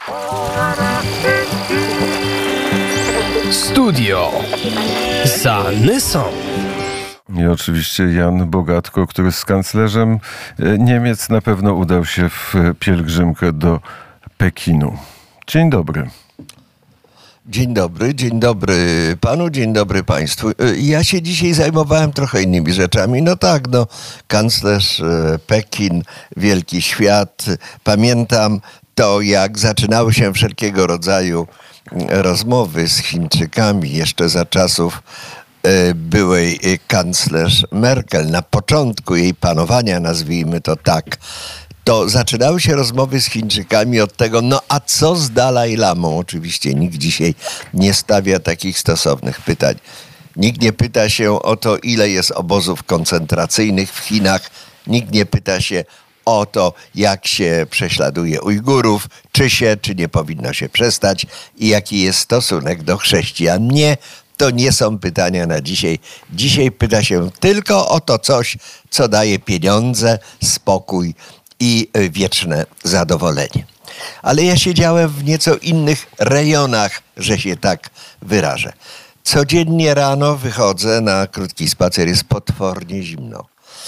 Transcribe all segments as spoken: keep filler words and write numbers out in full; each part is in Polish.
Studio za Nysą. I oczywiście Jan Bogatko, który z kanclerzem Niemiec na pewno udał się w pielgrzymkę do Pekinu. Dzień dobry. Dzień dobry, dzień dobry panu, dzień dobry państwu. Ja się dzisiaj zajmowałem trochę innymi rzeczami. No tak, no, kanclerz, Pekin, wielki świat. Pamiętam to, jak zaczynały się wszelkiego rodzaju rozmowy z Chińczykami jeszcze za czasów byłej kanclerz Merkel. Na początku jej panowania, nazwijmy to tak, to zaczynały się rozmowy z Chińczykami od tego, no a co z Dalaj Lamą? Oczywiście nikt dzisiaj nie stawia takich stosownych pytań. Nikt nie pyta się o to, ile jest obozów koncentracyjnych w Chinach. Nikt nie pyta się o to, jak się prześladuje Ujgurów, czy się, czy nie powinno się przestać i jaki jest stosunek do chrześcijan. Nie, to nie są pytania na dzisiaj. Dzisiaj pyta się tylko o to coś, co daje pieniądze, spokój i wieczne zadowolenie. Ale ja siedziałem w nieco innych rejonach, że się tak wyrażę. Codziennie rano wychodzę na krótki spacer, jest potwornie zimno.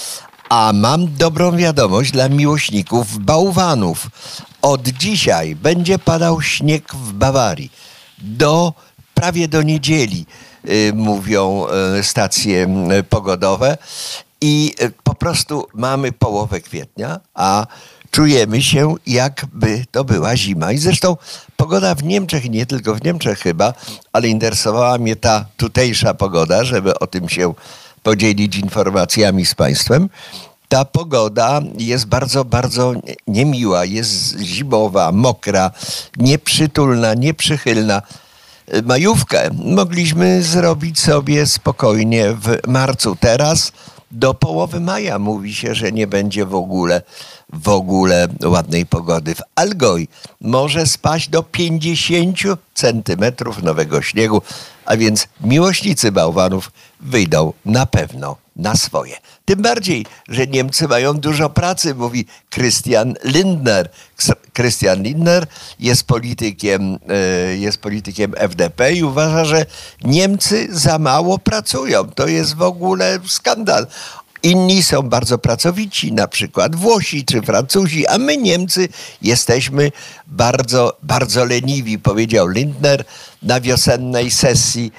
A mam dobrą wiadomość dla miłośników bałwanów. Od dzisiaj będzie padał śnieg w Bawarii. Do, prawie do niedzieli, y, mówią y, stacje y, pogodowe. I po prostu mamy połowę kwietnia, a czujemy się, jakby to była zima. I zresztą pogoda w Niemczech, i nie tylko w Niemczech chyba, ale interesowała mnie ta tutejsza pogoda, żeby o tym się podzielić informacjami z państwem. Ta pogoda jest bardzo, bardzo niemiła, jest zimowa, mokra, nieprzytulna, nieprzychylna. Majówkę mogliśmy zrobić sobie spokojnie w marcu. Teraz do połowy maja mówi się, że nie będzie w ogóle, w ogóle ładnej pogody. W Allgäu może spaść do pięćdziesięciu centymetrów nowego śniegu, a więc miłośnicy bałwanów wyjdą na pewno na swoje. Tym bardziej, że Niemcy mają dużo pracy, mówi Christian Lindner. Christian Lindner jest politykiem, jest politykiem F D P i uważa, że Niemcy za mało pracują. To jest w ogóle skandal. Inni są bardzo pracowici, na przykład Włosi czy Francuzi, a my Niemcy jesteśmy bardzo, bardzo leniwi, powiedział Lindner na wiosennej sesji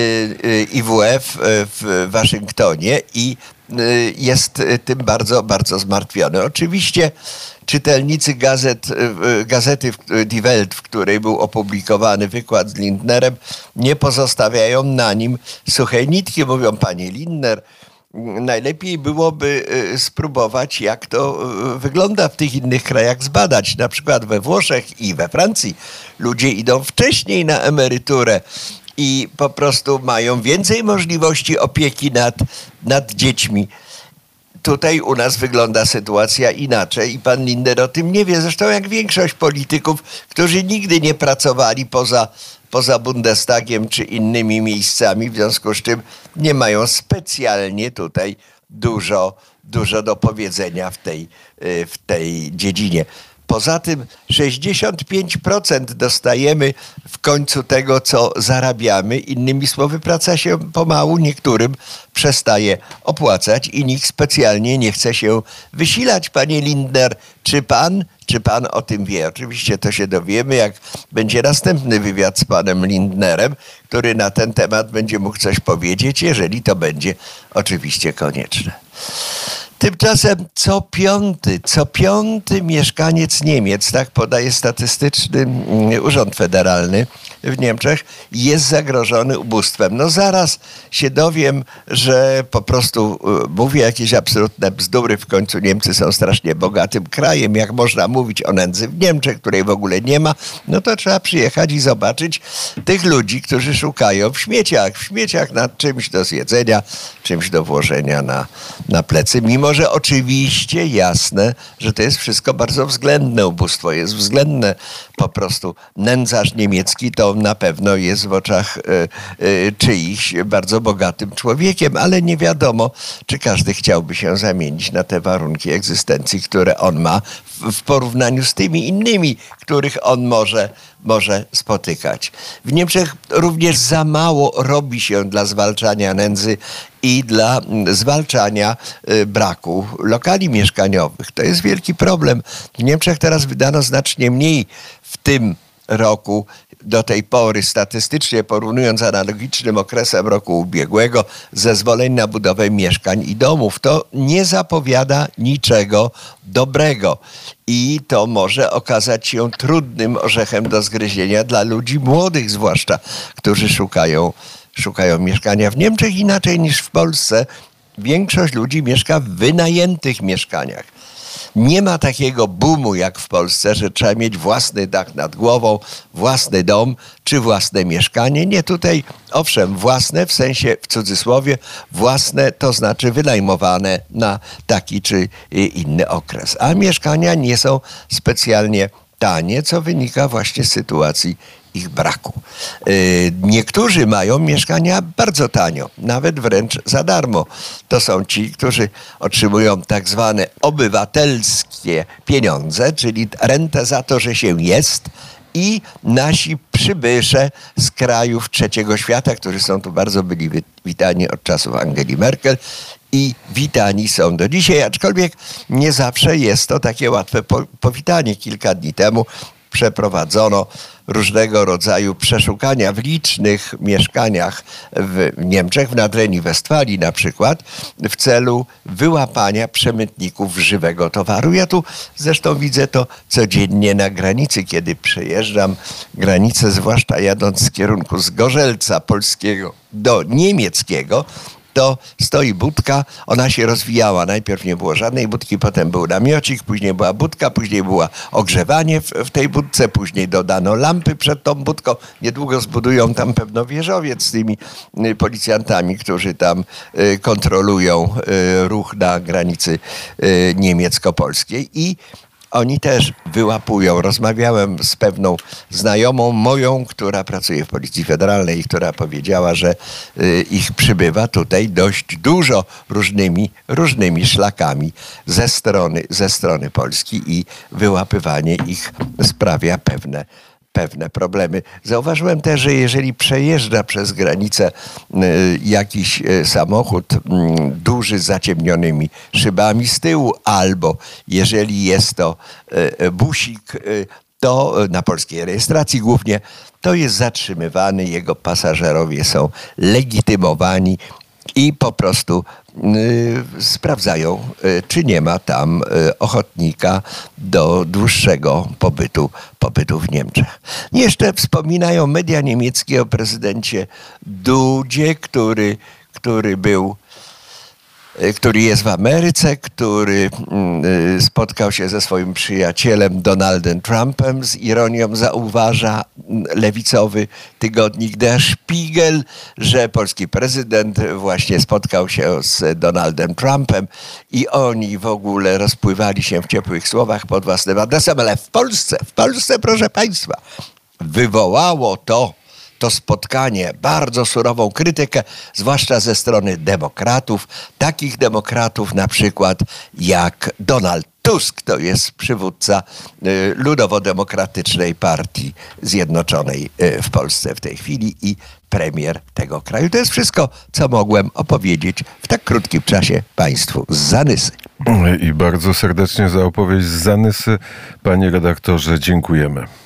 I W F w Waszyngtonie i jest tym bardzo, bardzo zmartwiony. Oczywiście czytelnicy gazet, gazety Die Welt, w której był opublikowany wykład z Lindnerem, nie pozostawiają na nim suchej nitki. Mówią, panie Lindner, najlepiej byłoby spróbować, jak to wygląda w tych innych krajach, zbadać. Na przykład we Włoszech i we Francji ludzie idą wcześniej na emeryturę i po prostu mają więcej możliwości opieki nad, nad dziećmi. Tutaj u nas wygląda sytuacja inaczej i pan Lindner o tym nie wie. Zresztą jak większość polityków, którzy nigdy nie pracowali poza, poza Bundestagiem czy innymi miejscami, w związku z czym nie mają specjalnie tutaj dużo, dużo do powiedzenia w tej, w tej dziedzinie. Poza tym sześćdziesiąt pięć procent dostajemy w końcu tego, co zarabiamy. Innymi słowy, praca się pomału niektórym przestaje opłacać i nikt specjalnie nie chce się wysilać. Panie Lindner, czy pan, czy pan o tym wie? Oczywiście to się dowiemy, jak będzie następny wywiad z panem Lindnerem, który na ten temat będzie mógł coś powiedzieć, jeżeli to będzie oczywiście konieczne. Tymczasem co piąty, co piąty mieszkaniec Niemiec, tak podaje statystyczny Urząd Federalny w Niemczech, jest zagrożony ubóstwem. No zaraz się dowiem, że po prostu mówię jakieś absolutne bzdury. W końcu Niemcy są strasznie bogatym krajem. Jak można mówić o nędzy w Niemczech, której w ogóle nie ma, no to trzeba przyjechać i zobaczyć tych ludzi, którzy szukają w śmieciach, w śmieciach nad czymś do zjedzenia, czymś do włożenia na, na plecy. Mimo że oczywiście jasne, że to jest wszystko bardzo względne. Ubóstwo jest względne. Po prostu nędzarz niemiecki to to na pewno jest w oczach czyichś bardzo bogatym człowiekiem, ale nie wiadomo, czy każdy chciałby się zamienić na te warunki egzystencji, które on ma w porównaniu z tymi innymi, których on może, może spotykać. W Niemczech również za mało robi się dla zwalczania nędzy i dla zwalczania braku lokali mieszkaniowych. To jest wielki problem. W Niemczech teraz wydano znacznie mniej w tym roku do tej pory, statystycznie porównując z analogicznym okresem roku ubiegłego, zezwoleń na budowę mieszkań i domów. To nie zapowiada niczego dobrego i to może okazać się trudnym orzechem do zgryzienia dla ludzi młodych zwłaszcza, którzy szukają, szukają mieszkania. W Niemczech inaczej niż w Polsce większość ludzi mieszka w wynajętych mieszkaniach. Nie ma takiego boomu jak w Polsce, że trzeba mieć własny dach nad głową, własny dom czy własne mieszkanie. Nie, tutaj owszem, własne w sensie, w cudzysłowie, własne to znaczy wynajmowane na taki czy inny okres. A mieszkania nie są specjalnie tanie, co wynika właśnie z sytuacji ich braku. Niektórzy mają mieszkania bardzo tanio, nawet wręcz za darmo. To są ci, którzy otrzymują tak zwane obywatelskie pieniądze, czyli rentę za to, że się jest, i nasi przybysze z krajów trzeciego świata, którzy są tu bardzo byli witani od czasów Angeli Merkel i witani są do dzisiaj, aczkolwiek nie zawsze jest to takie łatwe powitanie. Kilka dni temu przeprowadzono różnego rodzaju przeszukania w licznych mieszkaniach w Niemczech, w Nadrenii Westfalii na przykład, w celu wyłapania przemytników żywego towaru. Ja tu zresztą widzę to codziennie na granicy, kiedy przejeżdżam granicę, zwłaszcza jadąc z kierunku Zgorzelca polskiego do niemieckiego, to stoi budka, ona się rozwijała. Najpierw nie było żadnej budki, potem był namiocik, później była budka, później było ogrzewanie w, w tej budce, później dodano lampy przed tą budką. Niedługo zbudują tam pewno wieżowiec z tymi y, policjantami, którzy tam y, kontrolują y, ruch na granicy y, niemiecko-polskiej i oni też wyłapują. Rozmawiałem z pewną znajomą moją, która pracuje w Policji Federalnej i która powiedziała, że y, ich przybywa tutaj dość dużo różnymi, różnymi szlakami ze strony, ze strony Polski i wyłapywanie ich sprawia pewne pewne problemy. Zauważyłem też, że jeżeli przejeżdża przez granicę y, jakiś y, samochód y, duży z zaciemnionymi szybami z tyłu, albo jeżeli jest to y, busik, y, to y, na polskiej rejestracji głównie, to jest zatrzymywany, jego pasażerowie są legitymowani i po prostu y, sprawdzają, y, czy nie ma tam y, ochotnika do dłuższego pobytu, pobytu w Niemczech. Jeszcze wspominają media niemieckie o prezydencie Dudzie, który, który był który jest w Ameryce, który spotkał się ze swoim przyjacielem Donaldem Trumpem. Z ironią zauważa lewicowy tygodnik Der Spiegel, że polski prezydent właśnie spotkał się z Donaldem Trumpem i oni w ogóle rozpływali się w ciepłych słowach pod własnym adresem, ale w Polsce, w Polsce, proszę państwa, wywołało to to spotkanie bardzo surową krytykę, zwłaszcza ze strony demokratów, takich demokratów na przykład jak Donald Tusk, to jest przywódca y, Ludowo-Demokratycznej Partii Zjednoczonej y, w Polsce w tej chwili i premier tego kraju. To jest wszystko, co mogłem opowiedzieć w tak krótkim czasie państwu z Zanysy. I bardzo serdecznie za opowieść z Zanysy, panie redaktorze, dziękujemy.